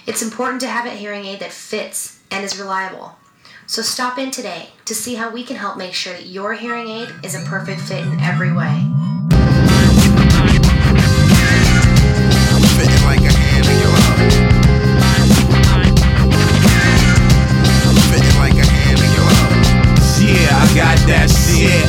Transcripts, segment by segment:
It's important to have a hearing aid that fits and is reliable. So stop in today to see how we can help make sure that your hearing aid is a perfect fit in every way. Fitting like a hand in your love. Fitting like a hand in your love. Yeah, I got that shit.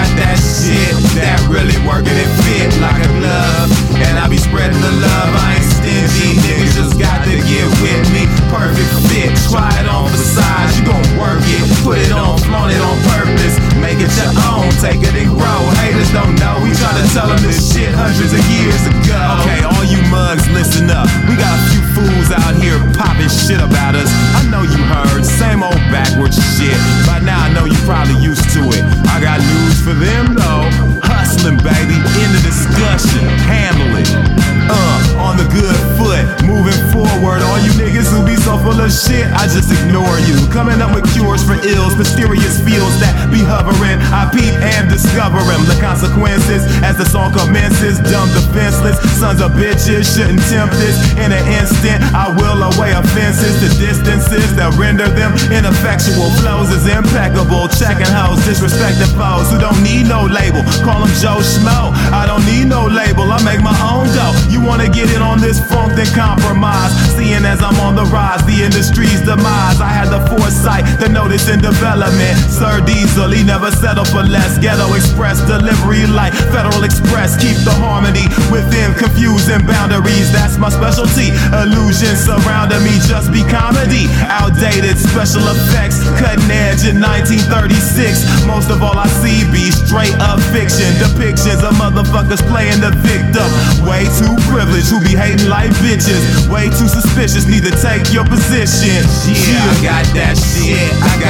That really working and fit like a glove. And I be spreading the love, I ain't stingy. Niggas just got to get with me. Perfect fit, try it on for size. You gon' work it, put it on, flaunt it on purpose. Make it your own, take it and grow. Haters don't know, we try to tell them this shit hundreds of years ago. Okay, all you mugs, listen up. We got a few fools out here popping shit about us. I know you heard, same old backwards shit. By now I know you probably used to it. I got news for them though. Hustling, baby, in the discussion, handle it. On the good foot, moving forward. All you niggas who be so full of shit, I just ignore you. Coming up with cures for ills, mysterious feels that be hovering. I peep and discover them. The consequences as the song commences. Dumb defenseless, sons of bitches shouldn't tempt this. In an instant, I will away offenses. The distances that render them ineffectual. Flows is impeccable. Checking hoes, disrespecting foes who don't need no label. Call them Joe Schmo. I don't need no label, I make my own dough. You wanna get in on this funk, then compromise. Seeing as I'm on the rise, the industry's demise. I had the foresight, the notice in development. Sir Diesel, he never settled for less. Ghetto Express delivery like Federal Express. Keep the harmony within confusing boundaries. That's my specialty. Illusions surrounding me, just be comedy. Outdated special effects, cutting edge in 1936. Most of all I see be straight up fiction. Depictions of motherfuckers playing the victim. Way too privileged, who be hating like bitches. Way too suspicious, need to take your position. Yeah, I got that shit.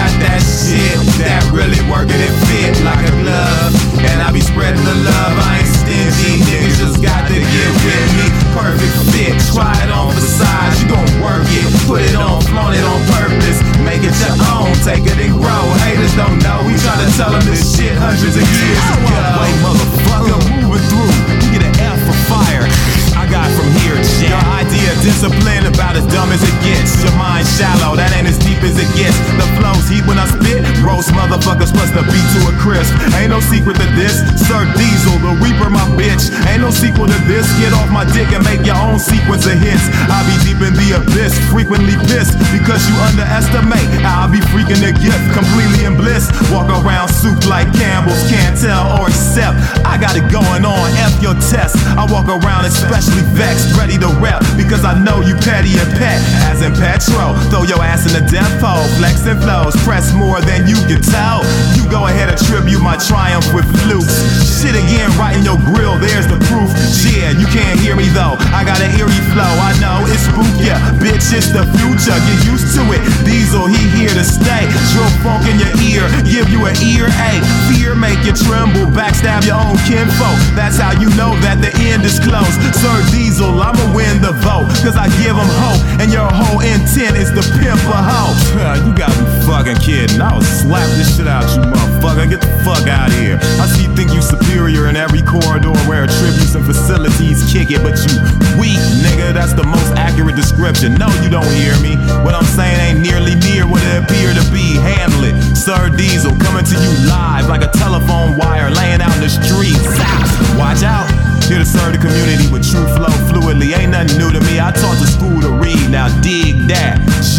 That really working and fit like a glove. And I be spreading the love, I ain't stingy. Niggas just got to get with me. Perfect fit, try it on for size. You gon' work it, put it on, flaunt it on purpose. Make it your own, take it and grow. Haters don't know, we try to tell them this shit hundreds of years ago. Wait, motherfucker, moving through, you get an F for fire. I got from here, Jam. Your idea of discipline about as dumb as it gets. Your mind shallow, that ain't as deep as it gets. The flow's heat when I spit, roast motherfuckers plus the beat to a crisp. Ain't no secret to this, Sir Diesel, the Reaper, my bitch. Ain't no sequel to this, get off my dick and make your own sequence of hits. I be deep in the abyss, frequently pissed because you underestimate how I be freaking the gift, completely in bliss. Walk around soup like Campbell's, can't tell or accept. I got it going on, F your test. I walk around especially vexed, ready to rep because I know you petty and pet, as in petrol. Throw your ass in the death hole, flexing flows, press more than you can tell. You go ahead and tribute my triumph with flukes. Shit again, right in your grill, there's the proof. Yeah, you can't hear me though, I got an eerie flow. I know it's spooky, yeah, bitch, it's the future. Get used to it, Diesel, he here to stay. Drill funk in your ear, give you an earache. Fear make you tremble, backstab your own kinfolk. That's how you know that the end is close. Sir Diesel, I'ma win the vote, cause I give them hope, and your whole intent is to pimp a hoe. You got me fucking kidding, I will slap this shit out you motherfucker, get the fuck out of here. I see you think you superior in every corridor where tributes and facilities kick it, but you weak, nigga, that's the most accurate description. No, you don't hear me, what I'm saying ain't nearly near what it appear to be. Handle it, Sir Diesel, coming to you live like a telephone wire laying out in the streets. Watch out, here to serve the community with true flow fluidly. Ain't nothing new to me, I taught the school to read, now dig that.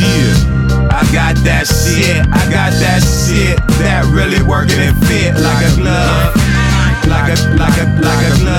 Yeah, I got that shit, that really working and fit like a glove. Like a glove.